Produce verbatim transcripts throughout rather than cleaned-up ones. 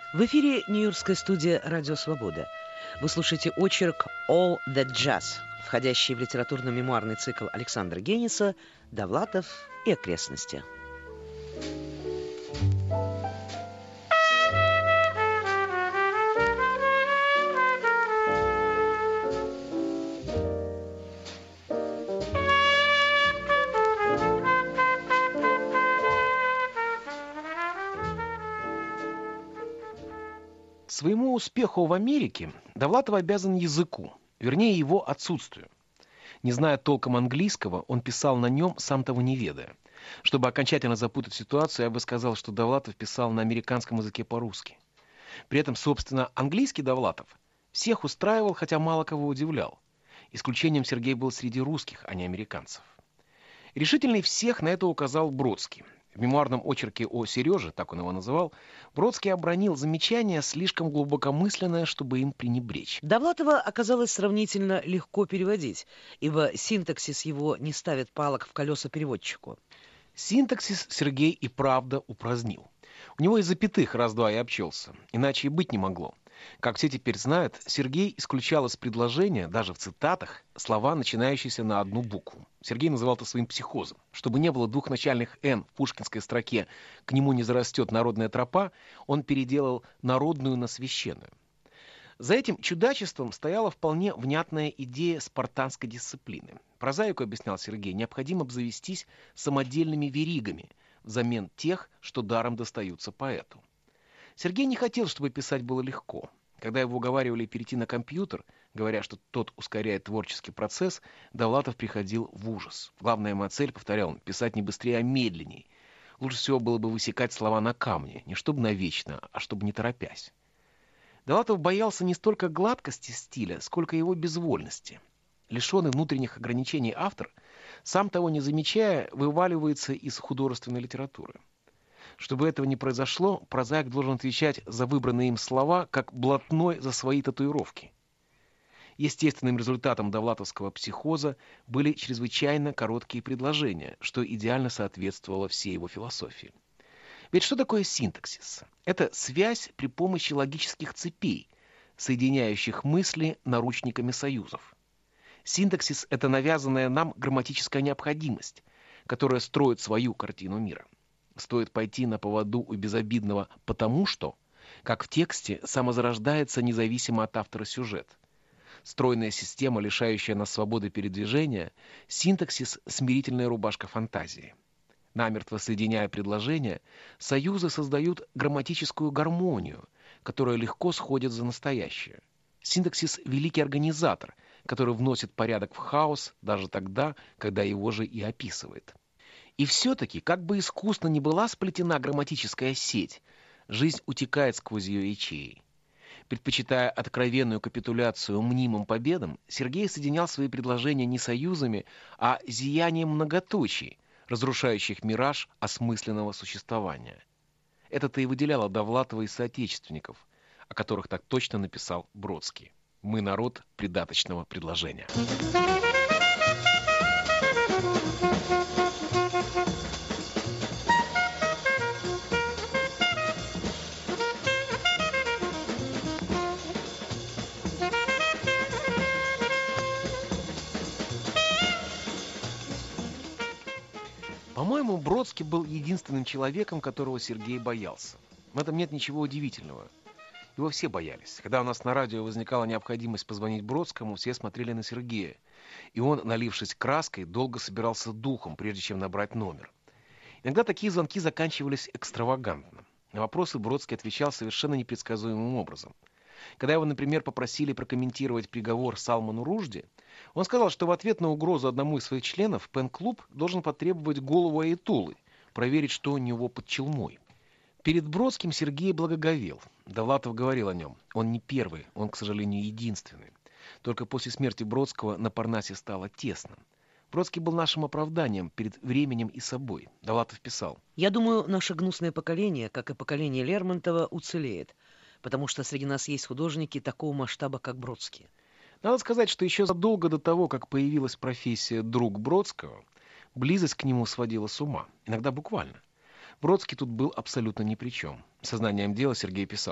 В эфире Нью-Йоркская студия «Радио Свобода». Вы слушаете очерк «All That Jazz», входящий в литературно-мемуарный цикл Александра Гениса «Довлатов и окрестности». Своему успеху в Америке Довлатов обязан языку, вернее его отсутствию. Не зная толком английского, он писал на нем, сам того не ведая. Чтобы окончательно запутать ситуацию, я бы сказал, что Довлатов писал на американском языке по-русски. При этом, собственно, английский Довлатов всех устраивал, хотя мало кого удивлял. Исключением Сергей был среди русских, а не американцев. Решительный всех на это указал Бродский. В мемуарном очерке о Сереже, так он его называл, Бродский обронил замечание, слишком глубокомысленное, чтобы им пренебречь. Довлатова оказалось сравнительно легко переводить, ибо синтаксис его не ставит палок в колеса переводчику. Синтаксис Сергей и правда упразднил. У него из запятых раз-два и обчелся, иначе и быть не могло. Как все теперь знают, Сергей исключал из предложения, даже в цитатах, слова, начинающиеся на одну букву. Сергей называл это своим психозом. Чтобы не было двух начальных «н» в пушкинской строке «к нему не зарастет народная тропа», он переделал народную на священную. За этим чудачеством стояла вполне внятная идея спартанской дисциплины. Прозаику, объяснял Сергей, необходимо обзавестись самодельными веригами взамен тех, что даром достаются поэту. Сергей не хотел, чтобы писать было легко. Когда его уговаривали перейти на компьютер, говоря, что тот ускоряет творческий процесс, Довлатов приходил в ужас. Главная моя цель, повторял он, писать не быстрее, а медленней. Лучше всего было бы высекать слова на камне, не чтобы навечно, а чтобы не торопясь. Довлатов боялся не столько гладкости стиля, сколько его безвольности. Лишенный внутренних ограничений автор, сам того не замечая, вываливается из художественной литературы. Чтобы этого не произошло, прозаик должен отвечать за выбранные им слова, как блатной за свои татуировки. Естественным результатом довлатовского психоза были чрезвычайно короткие предложения, что идеально соответствовало всей его философии. Ведь что такое синтаксис? Это связь при помощи логических цепей, соединяющих мысли наручниками союзов. Синтаксис — это навязанная нам грамматическая необходимость, которая строит свою картину мира. Стоит пойти на поводу у безобидного «потому что», как в тексте самозарождается независимо от автора сюжет. Стройная система, лишающая нас свободы передвижения, синтаксис — смирительная рубашка фантазии. Намертво соединяя предложения, союзы создают грамматическую гармонию, которая легко сходит за настоящее. Синтаксис — великий организатор, который вносит порядок в хаос даже тогда, когда его же и описывает. И все-таки, как бы искусно ни была сплетена грамматическая сеть, жизнь утекает сквозь ее ячеи. Предпочитая откровенную капитуляцию мнимым победам, Сергей соединял свои предложения не союзами, а зиянием многоточий, разрушающих мираж осмысленного существования. Это-то и выделяло Довлатова из соотечественников, о которых так точно написал Бродский. «Мы народ придаточного предложения». По-моему, Бродский был единственным человеком, которого Сергей боялся. В этом нет ничего удивительного. Его все боялись. Когда у нас на радио возникала необходимость позвонить Бродскому, все смотрели на Сергея. И он, налившись краской, долго собирался духом, прежде чем набрать номер. Иногда такие звонки заканчивались экстравагантно. На вопросы Бродский отвечал совершенно непредсказуемым образом. Когда его, например, попросили прокомментировать приговор Салману Ружди, он сказал, что в ответ на угрозу одному из своих членов Пен-клуб должен потребовать голову Аятоллы, проверить, что у него под челмой. Перед Бродским Сергей благоговел. Довлатов говорил о нем. Он не первый, он, к сожалению, единственный. Только после смерти Бродского на Парнасе стало тесно. Бродский был нашим оправданием перед временем и собой. Довлатов писал: «Я думаю, наше гнусное поколение, как и поколение Лермонтова, уцелеет, потому что среди нас есть художники такого масштаба, как Бродский». Надо сказать, что еще задолго до того, как появилась профессия «друг Бродского», близость к нему сводила с ума, иногда буквально. Бродский тут был абсолютно ни при чем. Сознанием дела Сергей писал: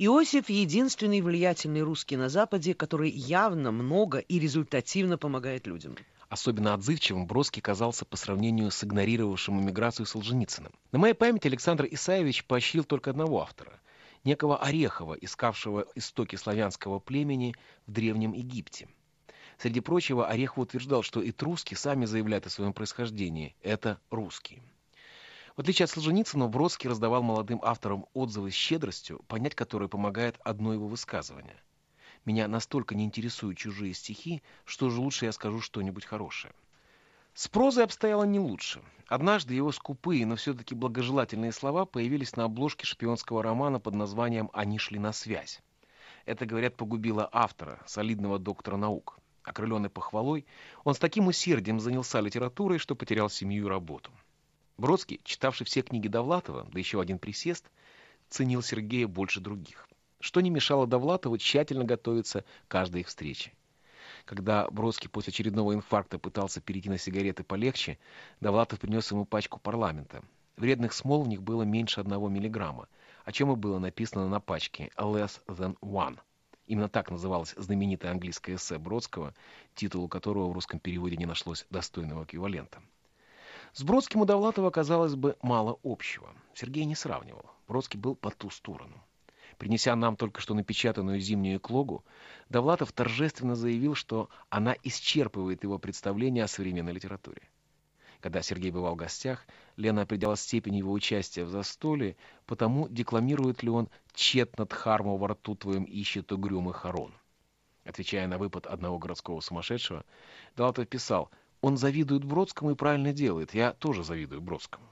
Иосиф — единственный влиятельный русский на Западе, который явно много и результативно помогает людям. Особенно отзывчивым Бродский казался по сравнению с игнорировавшим эмиграцию Солженицыным. На моей памяти Александр Исаевич поощрил только одного автора, некого Орехова, искавшего истоки славянского племени в Древнем Египте. Среди прочего, Орехов утверждал, что этруски сами заявляют о своем происхождении. Это русские. В отличие от Солженицына, Бродский раздавал молодым авторам отзывы с щедростью, понять которые помогает одно его высказывание. «Меня настолько не интересуют чужие стихи, что же лучше я скажу что-нибудь хорошее». С прозой обстояло не лучше. Однажды его скупые, но все-таки благожелательные слова появились на обложке шпионского романа под названием «Они шли на связь». Это, говорят, погубило автора, солидного доктора наук. Окрыленный похвалой, он с таким усердием занялся литературой, что потерял семью и работу. Бродский, читавший все книги Довлатова, да еще один присест, ценил Сергея больше других, что не мешало Довлатову тщательно готовиться к каждой их встрече. Когда Бродский после очередного инфаркта пытался перейти на сигареты полегче, Довлатов принес ему пачку «Парламента». Вредных смол в них было меньше одного миллиграмма, о чем и было написано на пачке «less than one». Именно так называлось знаменитое английское эссе Бродского, титулу которого в русском переводе не нашлось достойного эквивалента. С Бродским у Довлатова, казалось бы, мало общего. Сергей не сравнивал. Бродский был по ту сторону. Принеся нам только что напечатанную зимнюю эклогу, Довлатов торжественно заявил, что она исчерпывает его представление о современной литературе. Когда Сергей бывал в гостях, Лена определяла степень его участия в застолье, потому декламирует ли он «Тщетно дхарму во рту твоем ищет угрюмый хорон». Отвечая на выпад одного городского сумасшедшего, Довлатов писал: «Он завидует Бродскому и правильно делает, я тоже завидую Бродскому».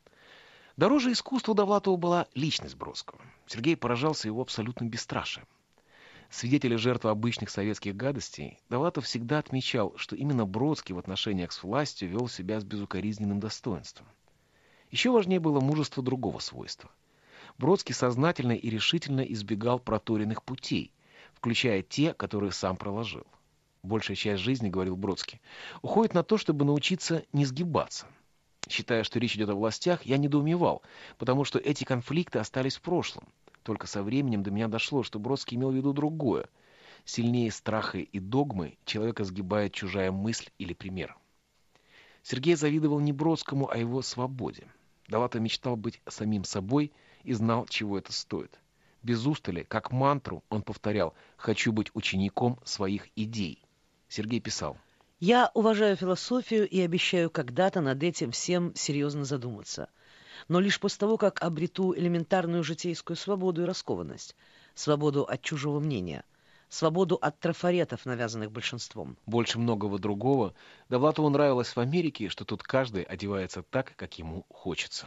Дороже искусству Довлатову была личность Бродского. Сергей поражался его абсолютным бесстрашием. Свидетель и жертва обычных советских гадостей, Довлатов всегда отмечал, что именно Бродский в отношениях с властью вел себя с безукоризненным достоинством. Еще важнее было мужество другого свойства. Бродский сознательно и решительно избегал проторенных путей, включая те, которые сам проложил. Большая часть жизни, говорил Бродский, уходит на то, чтобы научиться не сгибаться. Считая, что речь идет о властях, я недоумевал, потому что эти конфликты остались в прошлом. Только со временем до меня дошло, что Бродский имел в виду другое. Сильнее страха и догмы человека сгибает чужая мысль или пример. Сергей завидовал не Бродскому, а его свободе. Довлатов мечтал быть самим собой и знал, чего это стоит. Без устали, как мантру, он повторял: «Хочу быть учеником своих идей». Сергей писал: «Я уважаю философию и обещаю когда-то над этим всем серьезно задуматься. Но лишь после того, как обрету элементарную житейскую свободу и раскованность, свободу от чужого мнения, свободу от трафаретов, навязанных большинством». Больше многого другого Довлатову нравилось в Америке, что тут каждый одевается так, как ему хочется.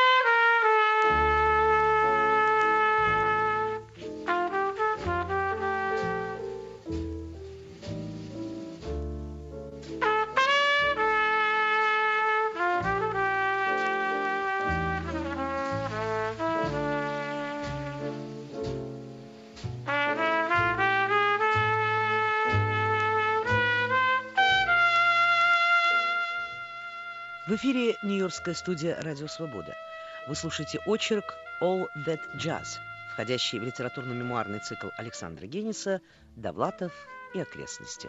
В эфире Нью-Йоркская студия «Радио Свобода». Вы слушаете очерк «All That Jazz», входящий в литературно-мемуарный цикл Александра Гениса «Довлатов и окрестности».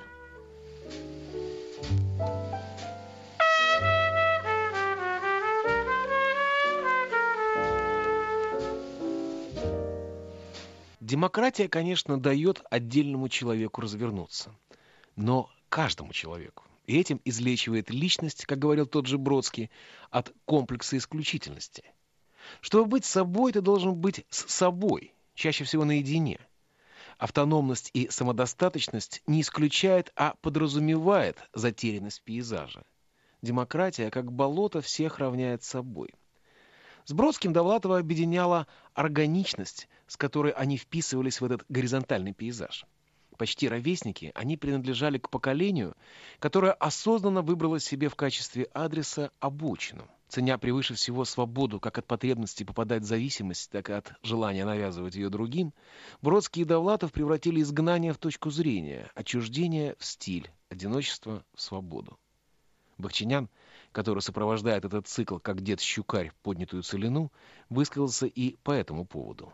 Демократия, конечно, дает отдельному человеку развернуться, но каждому человеку. И этим излечивает личность, как говорил тот же Бродский, от комплекса исключительности. Чтобы быть собой, ты должен быть с собой, чаще всего наедине. Автономность и самодостаточность не исключает, а подразумевает затерянность пейзажа. Демократия, как болото, всех равняет с собой. С Бродским Довлатова объединяла органичность, с которой они вписывались в этот горизонтальный пейзаж. Почти ровесники, они принадлежали к поколению, которое осознанно выбрало себе в качестве адреса обочину. Ценя превыше всего свободу как от потребности попадать в зависимость, так и от желания навязывать ее другим, Бродский и Довлатов превратили изгнание в точку зрения, отчуждение в стиль, одиночество в свободу. Бахчинян, который сопровождает этот цикл как дед Щукарь поднятую целину, высказался и по этому поводу.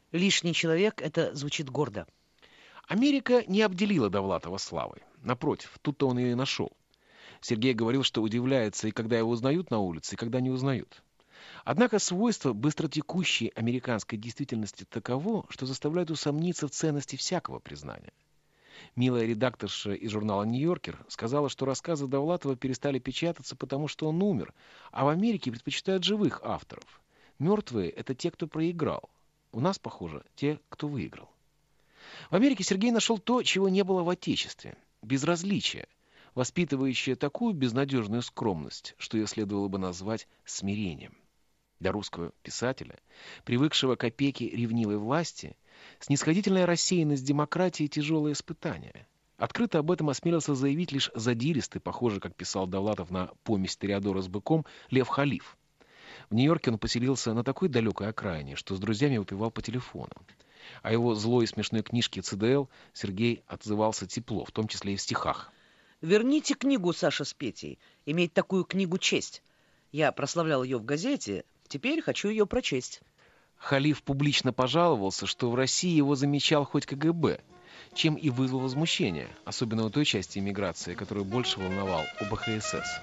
Лишний человек — это звучит гордо. Америка не обделила Довлатова славой. Напротив, тут-то он ее и нашел. Сергей говорил, что удивляется и когда его узнают на улице, и когда не узнают. Однако свойство быстротекущей американской действительности таково, что заставляет усомниться в ценности всякого признания. Милая редакторша из журнала «Нью-Йоркер» сказала, что рассказы Довлатова перестали печататься, потому что он умер, а в Америке предпочитают живых авторов. Мертвые — это те, кто проиграл. У нас, похоже, те, кто выиграл. В Америке Сергей нашел то, чего не было в Отечестве — безразличие, воспитывающее такую безнадежную скромность, что ее следовало бы назвать смирением. Для русского писателя, привыкшего к опеке ревнивой власти, снисходительная рассеянность демократии — тяжелое испытание. Открыто об этом осмелился заявить лишь задиристый, похожий, как писал Довлатов на помесь Тореадора с быком, Лев Халиф. В Нью-Йорке он поселился на такой далекой окраине, что с друзьями выпивал по телефону. О его злой и смешной книжке «Цэ Дэ Эл» Сергей отзывался тепло, в том числе и в стихах. «Верните книгу, Саша с Петей. Иметь такую книгу — честь. Я прославлял ее в газете, теперь хочу ее прочесть». Халиф публично пожаловался, что в России его замечал хоть Ка Гэ Бэ, чем и вызвал возмущение, особенно у той части эмиграции, которую больше волновал О Бэ Ха Эс Эс.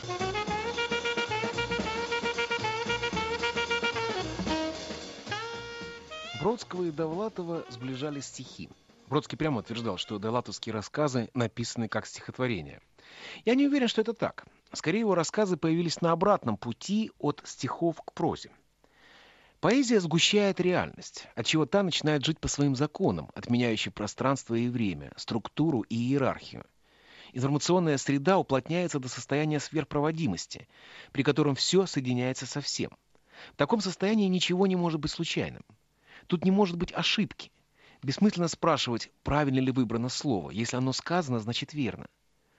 Бродского и Довлатова сближали стихи. Бродский прямо утверждал, что довлатовские рассказы написаны как стихотворения. Я не уверен, что это так. Скорее, его рассказы появились на обратном пути от стихов к прозе. Поэзия сгущает реальность, отчего та начинает жить по своим законам, отменяющим пространство и время, структуру и иерархию. Информационная среда уплотняется до состояния сверхпроводимости, при котором все соединяется со всем. В таком состоянии ничего не может быть случайным. Тут не может быть ошибки. Бессмысленно спрашивать, правильно ли выбрано слово. Если оно сказано, значит верно.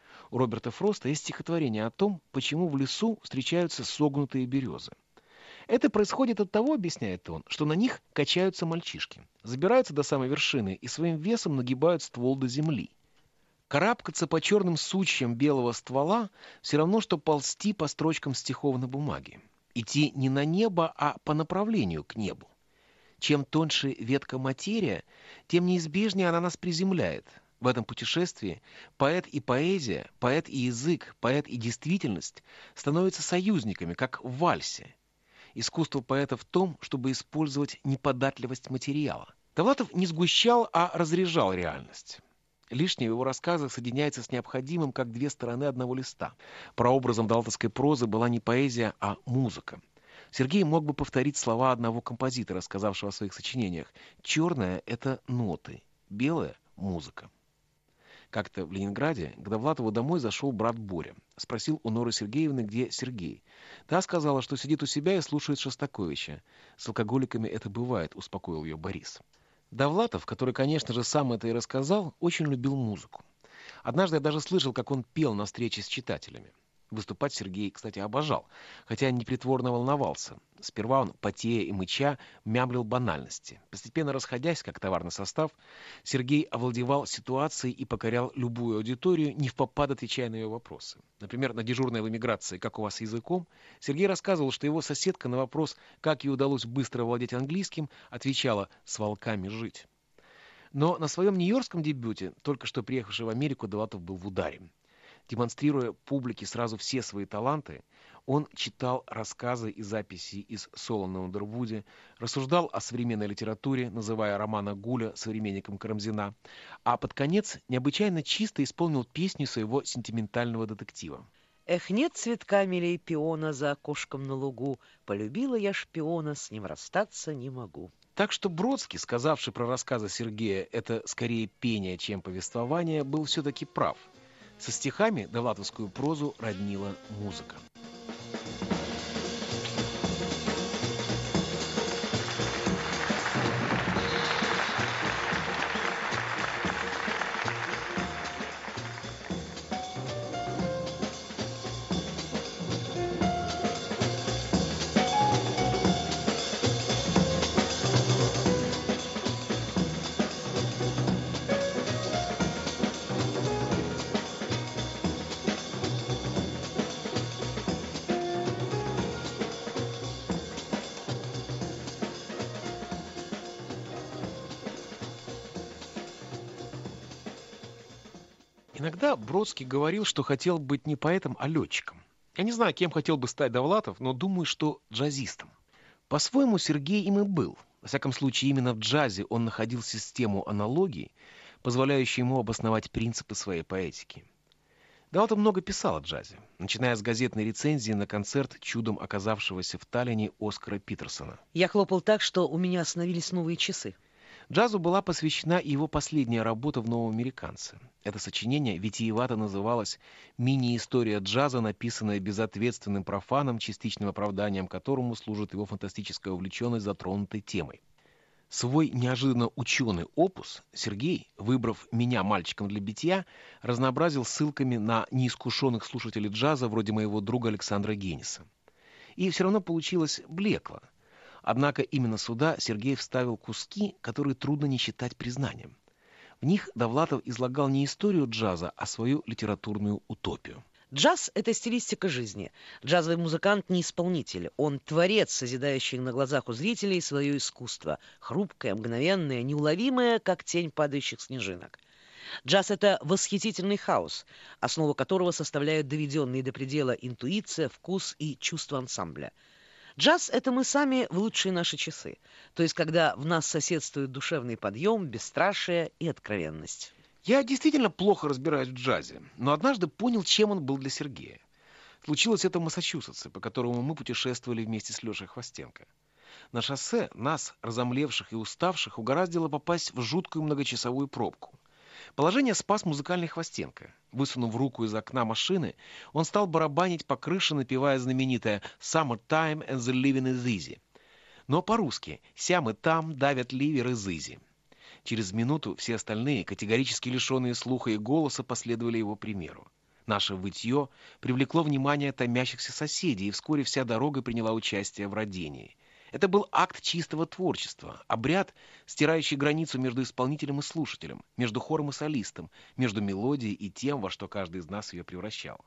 У Роберта Фроста есть стихотворение о том, почему в лесу встречаются согнутые березы. Это происходит от того, объясняет он, что на них качаются мальчишки, забираются до самой вершины и своим весом нагибают ствол до земли. Карабкаться по черным сучьям белого ствола все равно, что ползти по строчкам стихов на бумаге. Идти не на небо, а по направлению к небу. Чем тоньше ветка материя, тем неизбежнее она нас приземляет. В этом путешествии поэт и поэзия, поэт и язык, поэт и действительность становятся союзниками, как в вальсе. Искусство поэта в том, чтобы использовать неподатливость материала. Довлатов не сгущал, а разряжал реальность. Лишнее в его рассказах соединяется с необходимым, как две стороны одного листа. Прообразом довлатовской прозы была не поэзия, а музыка. Сергей мог бы повторить слова одного композитора, сказавшего о своих сочинениях: «Черное — это ноты, белое — музыка». Как-то в Ленинграде к Довлатову домой зашел брат Боря. Спросил у Норы Сергеевны, где Сергей. Та сказала, что сидит у себя и слушает Шостаковича. «С алкоголиками это бывает», — успокоил ее Борис. Довлатов, который, конечно же, сам это и рассказал, очень любил музыку. Однажды я даже слышал, как он пел на встрече с читателями. Выступать Сергей, кстати, обожал, хотя непритворно волновался. Сперва он, потея и мыча, мямлил банальности. Постепенно расходясь, как товарный состав, Сергей овладевал ситуацией и покорял любую аудиторию, невпопад отвечая на ее вопросы. Например, на дежурной в эмиграции «Как у вас с языком?» Сергей рассказывал, что его соседка на вопрос, как ей удалось быстро владеть английским, отвечала: «С волками жить». Но на своем нью-йоркском дебюте, только что приехавший в Америку, Довлатов был в ударе. Демонстрируя публике сразу все свои таланты, он читал рассказы и записи из Соло на Ундервуде, рассуждал о современной литературе, называя Романа Гуля современником Карамзина, а под конец необычайно чисто исполнил песню своего сентиментального детектива. «Эх, нет цветка милей пиона за окошком на лугу, полюбила я шпиона, с ним расстаться не могу». Так что Бродский, сказавший про рассказы Сергея «это скорее пение, чем повествование», был все-таки прав. Со стихами довлатовскую прозу роднила музыка. Иногда Бродский говорил, что хотел быть не поэтом, а летчиком. Я не знаю, кем хотел бы стать Довлатов, но думаю, что джазистом. По-своему, Сергей им и был. Во всяком случае, именно в джазе он находил систему аналогий, позволяющую ему обосновать принципы своей поэтики. Довлатов много писал о джазе, начиная с газетной рецензии на концерт чудом оказавшегося в Таллине Оскара Питерсона. Я хлопал так, что у меня остановились новые часы. Джазу была посвящена и его последняя работа в «Новом американце». Это сочинение витиевато называлось «Мини-история джаза», написанная безответственным профаном, частичным оправданием которому служит его фантастическая увлеченность затронутой темой. Свой неожиданно ученый опус Сергей, выбрав меня мальчиком для битья, разнообразил ссылками на неискушенных слушателей джаза вроде моего друга Александра Гениса. И все равно получилось блекло. Однако именно сюда Сергей вставил куски, которые трудно не считать признанием. В них Довлатов излагал не историю джаза, а свою литературную утопию. Джаз — это стилистика жизни. Джазовый музыкант не исполнитель. Он творец, созидающий на глазах у зрителей свое искусство. Хрупкое, мгновенное, неуловимое, как тень падающих снежинок. Джаз — это восхитительный хаос, основу которого составляют доведенные до предела интуиция, вкус и чувство ансамбля. Джаз — это мы сами в лучшие наши часы, то есть когда в нас соседствуют душевный подъем, бесстрашие и откровенность. Я действительно плохо разбираюсь в джазе, но однажды понял, чем он был для Сергея. Случилось это в Массачусетсе, по которому мы путешествовали вместе с Лешей Хвостенко. На шоссе нас, разомлевших и уставших, угораздило попасть в жуткую многочасовую пробку. Положение спас музыкальный Хвостенко. Высунув руку из окна машины, он стал барабанить по крыше, напевая знаменитое «Summertime and the living is easy». Но по-русски «Сям и там давят ливер из изи». Через минуту все остальные, категорически лишенные слуха и голоса, последовали его примеру. Наше вытье привлекло внимание томящихся соседей, и вскоре вся дорога приняла участие в родении. Это был акт чистого творчества, обряд, стирающий границу между исполнителем и слушателем, между хором и солистом, между мелодией и тем, во что каждый из нас ее превращал.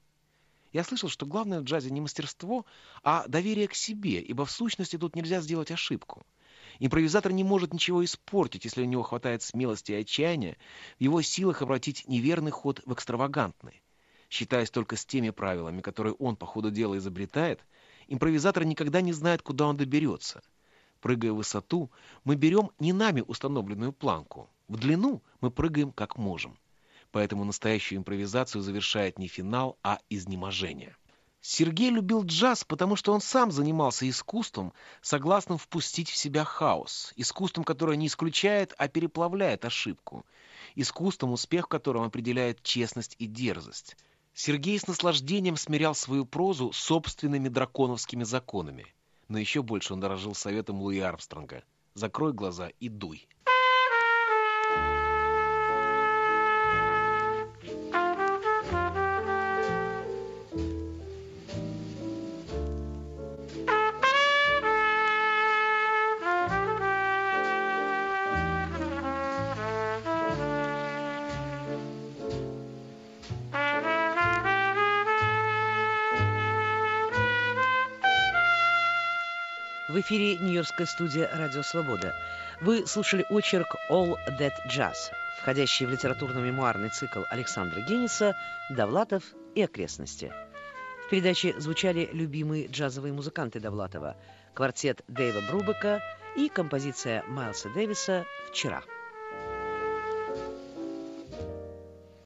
Я слышал, что главное в джазе не мастерство, а доверие к себе, ибо в сущности тут нельзя сделать ошибку. Импровизатор не может ничего испортить, если у него хватает смелости и отчаяния в его силах обратить неверный ход в экстравагантный. Считаясь только с теми правилами, которые он по ходу дела изобретает, импровизатор никогда не знает, куда он доберется. Прыгая в высоту, мы берем не нами установленную планку. В длину мы прыгаем как можем. Поэтому настоящую импровизацию завершает не финал, а изнеможение. Сергей любил джаз, потому что он сам занимался искусством, согласным впустить в себя хаос. Искусством, которое не исключает, а переплавляет ошибку. Искусством, успех которого определяет честность и дерзость. Сергей с наслаждением смирял свою прозу собственными драконовскими законами. Но еще больше он дорожил советом Луи Армстронга: «Закрой глаза и дуй». В эфире Нью-Йоркская студия «Радио Свобода». Вы слушали очерк «All That Jazz», входящий в литературно-мемуарный цикл Александра Гениса «Довлатов и окрестности». В передаче звучали любимые джазовые музыканты Довлатова, квартет Дэйва Брубека и композиция Майлса Дэвиса «Вчера».